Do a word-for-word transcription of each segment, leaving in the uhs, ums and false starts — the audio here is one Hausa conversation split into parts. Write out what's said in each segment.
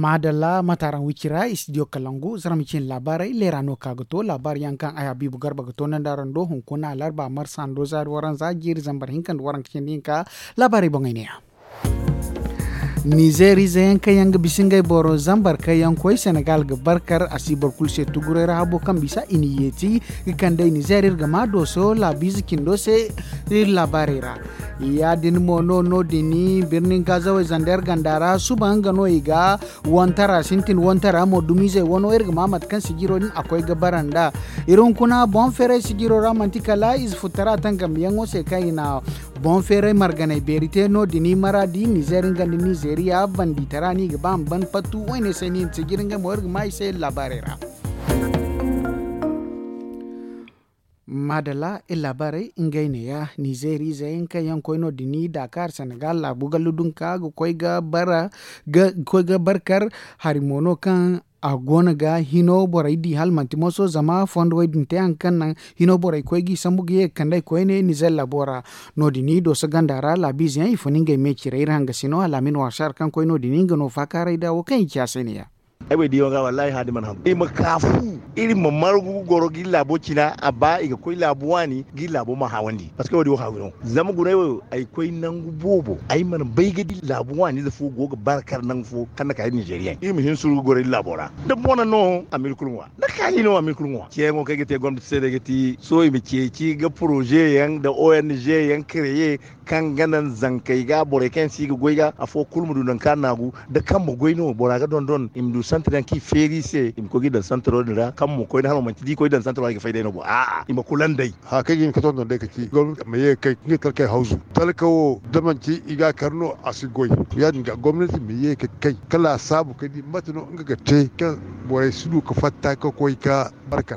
madalla mataran wikira isdio kalangu zaramcin labarai lerano kagato labar yankan aya bibu garba gato nan daran do hunkuna larba marsan do zar waran zagir zambar hinkan waran kindinka labarai bongaineya Nizeri zayan kayan bisingai boro zambar kayan koi Senegal ga barkar asibar kulse tugurera habo kan bisa iniyeti ikandai Nizeri ga madoso la bizikindo se labarera ya din mono no dini birnin gazawa zandar gandara suban gano iga wantara sintin wantara mo dumize wono erga mamat kan sigiro din akwai ga baranda iron kuna bon fere sigiro romantika la is futara tangam yango se kai na bon fere margana berite no dini mara di Nizeri ga Nigeria bandi tarani ga ban ban patu wene senin sigirin ga mo erga mai se labarera madala e labarai ingaine ya Nizeri zayin kayan koino dini Dakar Senegal la bugaludun ka go koiga bara ga koiga barkar harimono kan a gona ga hino borai di hal mantimoso zama fondo wai dinte an kan nan hino borai koigi sambugi kandai koine Nizel labora no dini do sagandara la bizyan ifoninga mechi reira hanga sino alamin washar kan koino dini ngano fakara ida wakan kiasenia aibai diyo ga wallahi hadi man ham e makafu iri mamargu goro gilla bocina aba iga koi labuwani gilla bo mahawandi parce que wadi wa hawino zama gure ai koi nangu bobo ai man bayga di labuwani da fu goga barkar nan fu kan ka Nigeria iri mi hin suru gore labora da bona no amil kulwa na kali no amil kulwa ke ngo kage te gombe sede gati so mi ke ci ga projet yan da O N G yan kreye kan ganan zankai ga bore kan si ga goiga afo kulmudu nan kan nagu da kan mo goino bora ga don don imdu santre ki feri se im ko gidan santre dira kan mo koy halo man di koy dan santre ga fayda no bo a ima kulan dai ha kai yin katon da kake gwamnati mai kai ni kai hausu talakawo damanci iga karno asigoi ya dinga gwamnati mai kai kai kala sabu kai matano in ga te kan bore sudu ka fatta ka koy ka barkar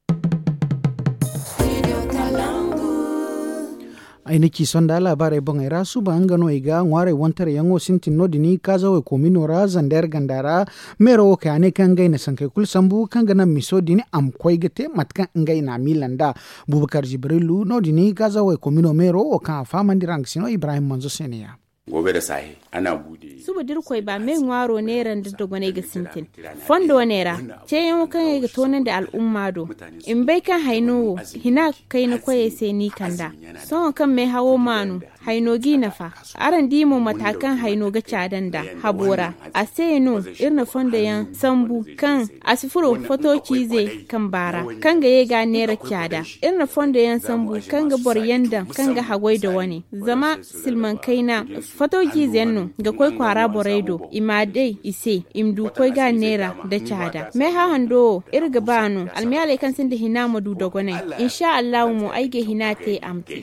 ainiki sonda labarai bangaira su ba ngano iga ngware wantar yango sintin no dini kaza we komino ra zandar gandara mero ka ane kan gaina sankai kul sambu kan gana miso dini am koi gete matkan ngaina milanda Bubakar Jibrilu no dini kaza we komino mero o kan famandirang sino Ibrahim Manzo Seniya gobe da sahi ana bude suba dirkoi ba mai ngwaro ne ran da dogone ga sintin fondo nera ce yan kan ga tonan da al'umma do in bai kan haino hina kai na koye sai ni kanda son kan mai hawo manu haino gina fa aran dimo matakan haino ga cadan da habora a sai no irna fondo yan sambu kan asifuro fotoci zai kan bara kan ga ye ga nera cada irna fondo yan sambu kan ga bor yanda kan ga hagoi da wani zama silman kaina fotoji zenno ga koi kwara boredo imade ise imdu koi ga nera da cada me ha hando irga banu almiyale kan sin da hina madu dogone insha Allah mu aige hinate amte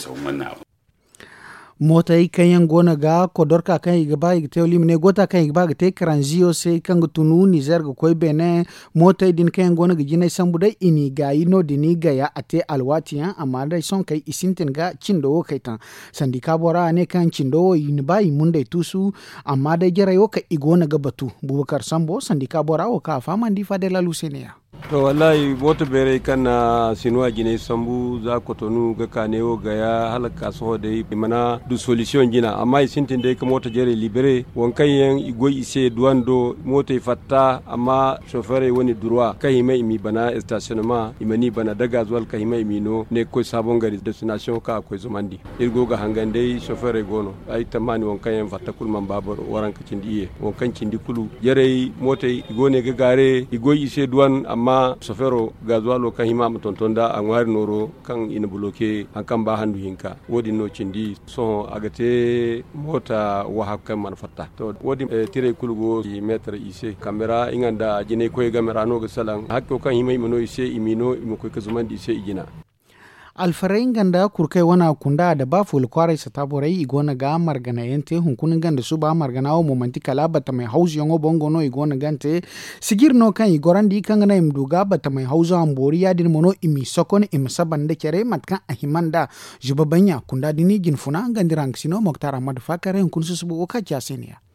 mota yi kayan gona ga kodorka kan yi gaba yi teoli mine gota kan yi gaba ga te kranzio se kan ga tunu Niger ga koi bene mota yi din kayan gona ga jinai sambu dai ini ga yi no dini ga ya ate alwatiyan amma dai son kai isintin ga cindo kai tan sandika bora ne kan cindo yi ni bayi mun dai tusu amma dai jira yo ka igona ga batu Bubakar Sambo sandika bora o ka fama ndi fadela lusenia to wallahi moto bere kana sinwa gine sambu za ko tonu ga kanewo ga ya halaka so da mana du solution gina amma isintin dai ka moto jere libere wonkan yan igoi ise duando moto fatta amma chauffeur woni droit kai mai mi bana stationnement imani bana daga zuwal kai mai mino ne ko sabon gari destination ka ko zumandi irgo ga hangande chauffeur gono ai tamani wonkan yan fatta kulman babur waran ka cindi wonkan cindi kulu jere moto igone ga gare igoi ise duan amma sofero gazualo kan hima mutontonda a ngwari noro kan ina bloke hankan ba handu hinka wodi no cindi so agate mota wa hakkan man fatta to wodi e, tire kulgo metre ise camera inganda jine koy gamera no gasalan hakko kan hima imino ise imino imo koy kazumandi ise igina alfarain ganda kurkai wana kunda da ba ful kwarai sataborai igona ga margana yente hunkunin ganda su ba margana o momanti kala bata mai hausu yango bongo no igona gante sigir no kan igorandi kan na imduga bata mai hausu ambori ya din mono imi sokon im sabande kere matkan ahimanda jibabanya kunda dini ginfuna gandirang sino Moktar Ahmad Fakare hunkun susubu okacha senia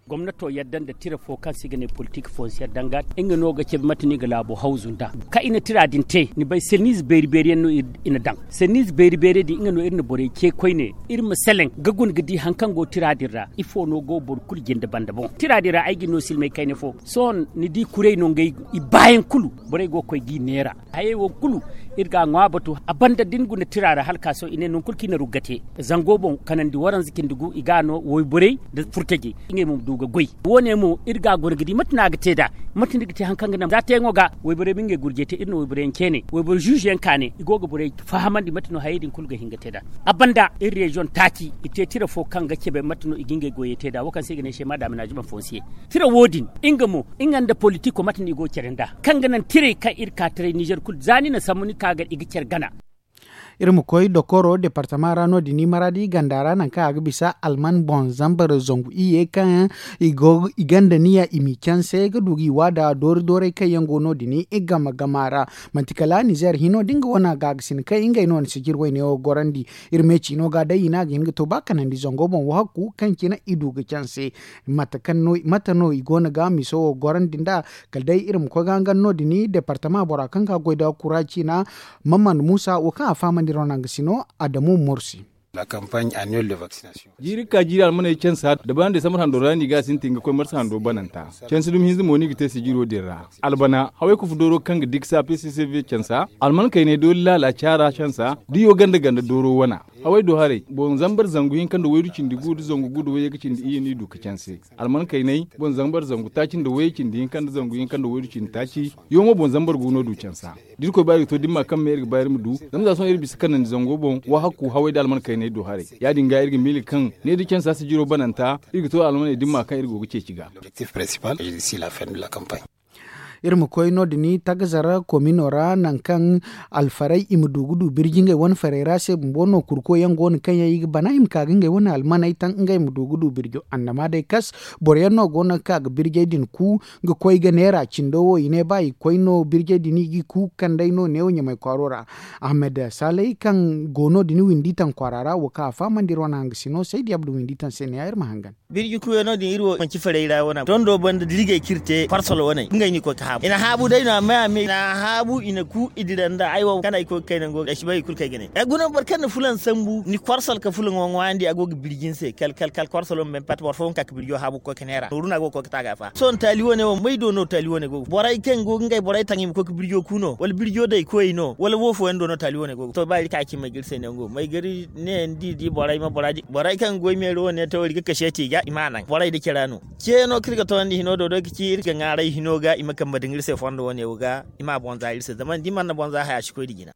gwamnato yaddan da tira fokan sigane politique foncière danga inga no ga ke matini ga labo hauzunda ka ina tira dinte ni bai senis beri beri no ina dang senis beri beri di inga no irna bore ke koine irma selen gagun gidi hankan go tira dirra ifo no go bor kul gende banda bon tira dirra ay gi no silme kayne fo son ni di kurey no ngay i bayen kulu bore go koy gi nera aye wo kulu irga ngwabatu abanda dingu na tirara halka so ine non kulki na rugate zango bon kanandi waran zikin dugu igano woy bore da furtege inge mum duga goy wone mu irga gorgidi matna ga teda matni gite hankanga nam zate ngoga woy bore binge gurjete irno woy bore kene woy bore juge en kane igoga bore fahamandi matno hayidin kulga hinga teda abanda ir region taki ite tira fo kanga kebe matno iginge goye teda wakan sege ne shema da management foncier tira wodin inga mu inganda politiko matni go cerenda kanga nan tire ka irka tire Niger kul zani na samuni kaga igicer gana irmu koy dokoro departement rano dini maradi gandara nan ka ga bisa alman bon zambar zongu iye kan igo iganda niya imi chance ga dugi wada dor dore kai yango no dini igama gamara mantikala Niger hino dinga wana ga sin kai inga ino ni sigir wayne o gorandi irme chino ga dai ina gin to bakanan di zongo bon wahaku kan kina idu ga chance matakan no matano igona ga miso gorandi nda kaldai irmu ko gangan no dini departement borakan ka goida kuraci na Mamman Musa o ka fama Sino Adamu Morsi. La campagne annuelle de vaccination. Jiri ka jiri almana ken sa da ban da samar hando rani ga sin tinga ko marsa hando bananta. Ken su dum hinzi moni gite si jiro dirra. Albana hawai ku fudoro kan ga diksa P C C V ken sa alman kai ne dole la cara ken sa diyo ganda ganda doro wana. Hawai do hare bon zambar zangu hin kan da wayru cin digu du zangu gudu waye gicin di iya ni du ka ken se. Alman kai ne bon zambar zangu tacin da waye cin di hin kan da zangu hin kan da wayru cin taci yomo bon zambar guno du ken sa. Dir ko bari to dimma kan me irga bayar mu du. Zam za son irbi sakanan zango bon wa hakku hawai da alman kai ne do hare ya dinga irgin mili kan ne duken sa su jiro bananta irgi to almane dimma kan irgo guce ciga l'objectif principal est d'ici la fin de la campagne irmu koy no dini tagazara kominora nankan alfarai imdugudu birjinge won farera se bono kurko yango on kanya yig bana im kaginge won almanai tan ngai imdugudu birjo annama dai kas boryanno gona kag birje din ku ga koy ga nera cindowo ine bai koy no birje dini gi ku kandai no ne wonya mai korora Ahmed Saleh kan gono dini windi tan kwarara waka fa mandiro nang sino sai di abdu windi tan sen yair mahangan birji ku no di irwo man ci farera wona don do band lige kirte farsalo wona ngai ni ko ina habu dai na ma me na habu ina ku idiranda aiwa kana iko kai nan go shi bai kul kai gane e gunan barkan fulan sambu ni kwarsal ka fulan wan wandi ago birgin se kal kal kal kwarsal men pat war fon ka birjo habu ko kenera to runa go ko ta gafa son taliwo ne won mai do no taliwo ne go borai ken go ngai borai tangim ko birjo kuno wal birjo dai ko ino wal wofo endo no taliwo ne go to bai ka ki mai girse ne go mai gari ne ndi di borai ma borai borai kan go me ro ne to riga kashe ti ga imanan borai da kirano ke no kirga to ndi hino do do ki irga ngarai hino ga imakan badin se fondo woni uga ima bonza irse zaman di man bonza haya shi ko digina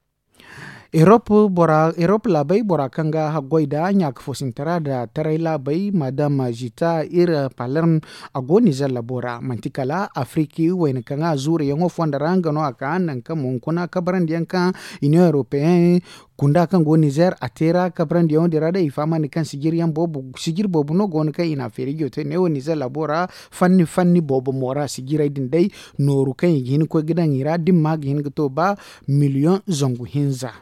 Europe bora Europe labai bora kanga hagoida nyak fosintara da tarai labai madama jita ira Palerm agoni za labora mantikala Afriki wen kanga zure yango fondaranga no aka nan kamun kuna kabaran dianka Union Européenne kunda kan go Niger atera kabran dion dirada ifama ni kan sigir yan bobu sigir bobu no gon kai ina ferigyo te ne woni za labora fanni fanni bobu mora sigira din dai noru kan yin ko gidan ira dimma gin to ba million zongu hinza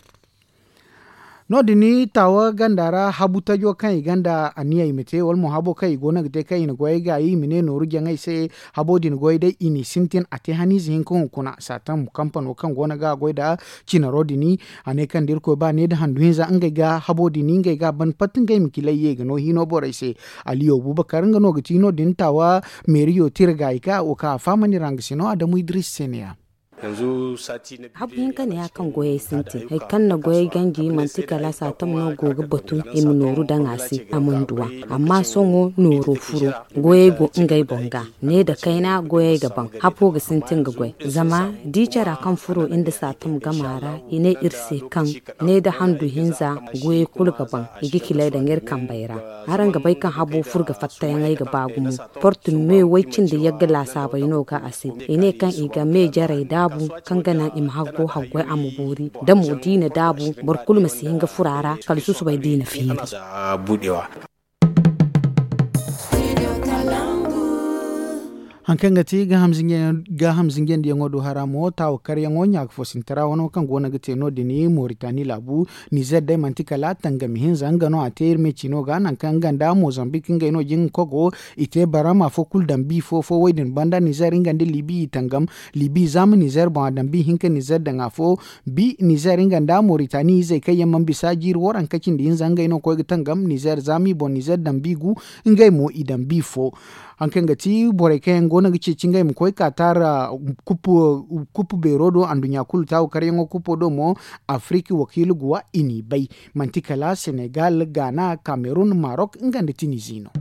no dini tawa gandara habuta jo kan ganda aniya imete wal mo habo kai gona gite kai ni goy ga yi mine no ruja ngai se habo din goy dai ini sintin ate hani zin kun kuna satan kampano kan gona ga goy da cina rodini ane kan dir ko ba ne da handu hinza an ga habo dini ngai ga ban patin gai mikilaye ga no hino borai se aliyo bubakar ga no giti no din tawa meriyo tirga ika o ka famani rangsino adamu idris seniya yanzu sati na habin kan ya kan goye sinti ai kan na goye gangi mantika la sa tam no goga batu imi noru dan asi amunduwa amma songo noro furo goye go ngai bonga ne da kaina goye gaban hapo ga sintin ga goye zama dicara kan furo inda sa tam gamara ine irse kan ne da handu hinza goye kul gaban igi kilai da ngir kan bayra haran ga bai kan habo furga fatta yangai ga bagumu portu me waicin da yagga la sa bai no ga asi ine kan iga me jarai da dabu kangana im haggo haggoi amuburi da modina dabu barkul masihinga furara kalsu su bai dina firi budewa hankan gati ga hamzingen ga hamzingen di ngodo haramo taw karya ngonya ko sintara wono kan gona gate no dini Mauritanie labu Niger dai mantika la tanga mihin zanga no ater me chino ga nan kan ganda Mozambique ngai no jin kogo ite barama fo kul dambi fo fo waydin banda Niger ngande libi tangam libi zam Niger ba dambi hinka Niger danga fo bi Niger nganda Mauritanie zai kai yamman bisa jir woran kakin din zanga no ko tangam Niger zami bon Niger dambi gu ngai mo idan bi fo hankan gati bore kayan gona gice cingai mu koi katara kupu kupu berodo andunya kul taw karyango kupo do mo Afriki wakilu guwa ini bai mantikala Senegal Ghana Cameroon Maroc ngande Tunisia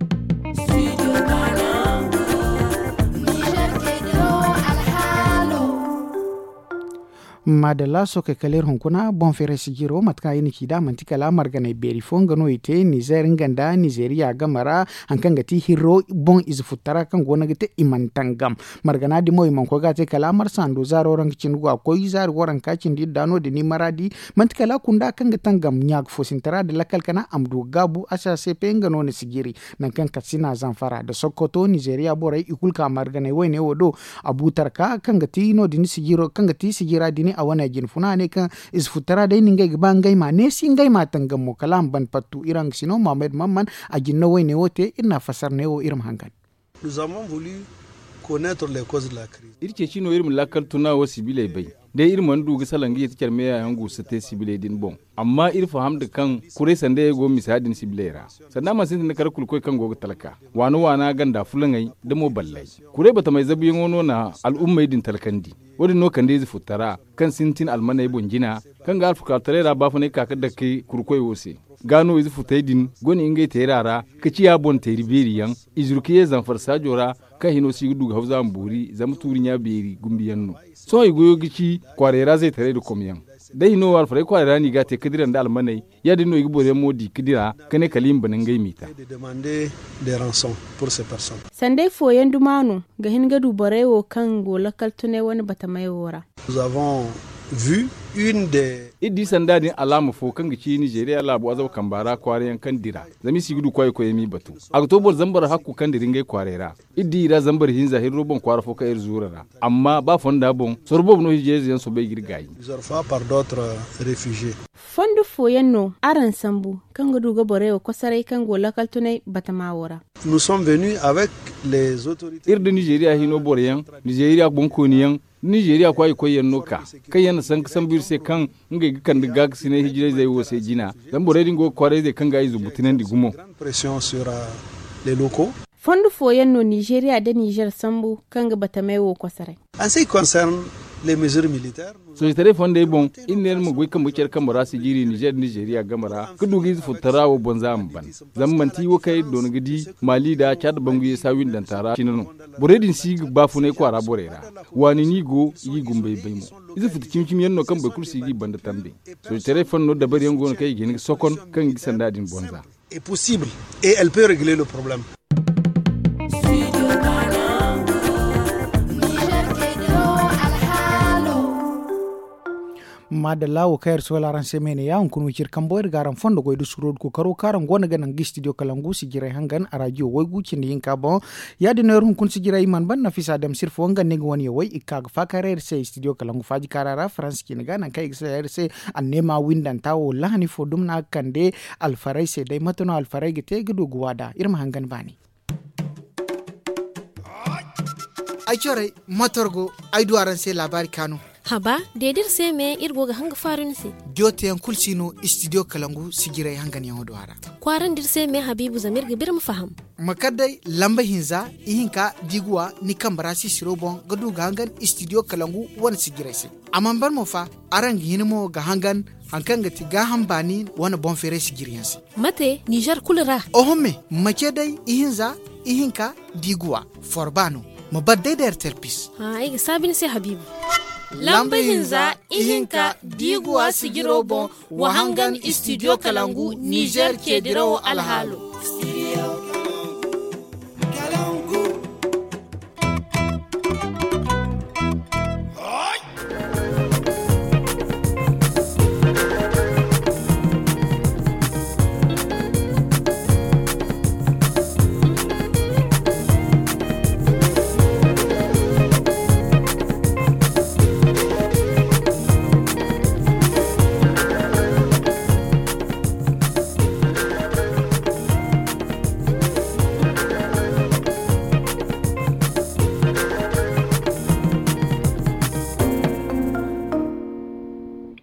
madala soke kaler hunkuna bon fere sigiro matka yini kida mantika la margana beri fonga no ite Niger nganda Nigeria gamara hankan gati hero bon is futara kan gona gite imantangam margana di moy man ko gate kala mar sando zaro rang cingu ko izar waran kacin di dano de ni maradi mantika la kunda kan gatangam nyaag fo sintara de lakal kana amdu gabu asa sepe ngano ne sigiri nan kan katsina zanfara da Sokoto Nigeria borai ikul ka margana wayne wodo abutarka kan gati no dini sigiro kan gati sigira dini a wana jin funa ne kan is futara dai ningai gba ngai ma ne si ngai ma tangam mo kalam ban pattu irang sino Mohamed Mamman a jinna wayne wote ina fasar ne o irim hangan. Nous avons voulu connaître les causes de la crise. Irke chino irim lakal tuna wo sibile bai dai irim mandu ga salangi ta kerme ya hangu sate sibile din bon amma ir faham da kan kure sande go misadin sibilera sannan ma sin kar kulkoi kan go talaka wano wana ganda fulangai da mo ballai kure bata mai zabi ngono na al'ummai din talakandi wodi no kan dai futara kan sintin almanai bonjina kan ga alfuka tarera ba fa ne kaka da kai kurkoi wose gano izi futaidin goni ingai terara kaci ya bon teriberiyan izurkiye zanfar sajora ka hino si gudu hauza mburi zamu turinya beri gumbiyanno so igoyo gici kwarera zai tare da komyan dai no war fare kwarera ni ga te kadiran da almanai ya dino igbo modi kidira kane kalim banin gai mita de demander des rançons pour ces personnes sandai foyen dumanu ga hin gadu barewo kan gola kaltune wani bata mai wora nous avons vu une des idi sanda din alama fo kan gici Nigeria labu azaw kambara kwariyan kan dira zami sigudu kwai ko yemi batu october zambar hakku kan dirin gai kwarera idi ira zambar hin zahir robon kwara fo ka ir zurara amma ba fonda bon sorbob no hije yan so be girgayi plusieurs fois par d'autres réfugiés fondu foyenno aran sambu kan gudu ga borewo ko sarai kan go lakal tunai bata mawora nous sommes venus avec les autorités ir de Nigeria hino boryan Nigeria bonkoniyan Nigeria kwai koyen noka kayan san san birse kan ngai kan diga sine hijire zai wose jina dan bore dingo kware zai kan ga izu butinan digumo pression sur les locaux fondu foyenno Nigeria da Niger sambu kan ga bata maiwo kwasarai en ce qui concerne les mesures militaires so tare fonde bon inner mu goy kan bucer kan mara sigiri Niger Nigeria gamara kudu giz futara wo bonza amban zammanti wo kai don gidi Mali da Chad bangu ya sawin dan tara kinano boredin sig bafune ko ara borera wani ni go yi gumbe bai mu izu futi kimkim yanno kan bai kursi gi banda tambe so tare fonno da bari yango kai gini sokon kan gisan dadin bonza est possible et elle peut régler le problème. madalla wo kayar so laran semene ya kunu kir kamboyr garan fondo goydu surod ko karo karan gona ganan gi studio kalangu sigirai hangan a radio way gucin yin ka bon ya de ner hun kun sigirai man ban nafisa adam sirfo ngan ne woni way ikka fa karer se studio kalangu faji karara france kin ganan kai se se annema windan tawo lahani fo dum na kande alfarai se dai matono alfarai gite gudu guwada irma hangan bani ay chore motorgo ay duaran se labari kanu haba dedir se me irgo ga hanga farun se jote yan kulsino studio kalangu sigirai hangan yan wadwara kwaran dir se me habibu zamir ga bir mu faham makadai lamba hinza ihinka digwa ni kambara si sirobon gadu ga hangan studio kalangu wan sigirai se amman bar mo fa aran hinimo ga hangan hankan ga tiga hambani wana bon fere sigiriyan se mate Niger kulra ohomme makedai ihinza ihinka digwa forbano mabadai da terpis ha ai sabin se habibu lamba hinza ihinka digwa sigiro bon wahangan studio kalangu Niger ke dirawo alhalo.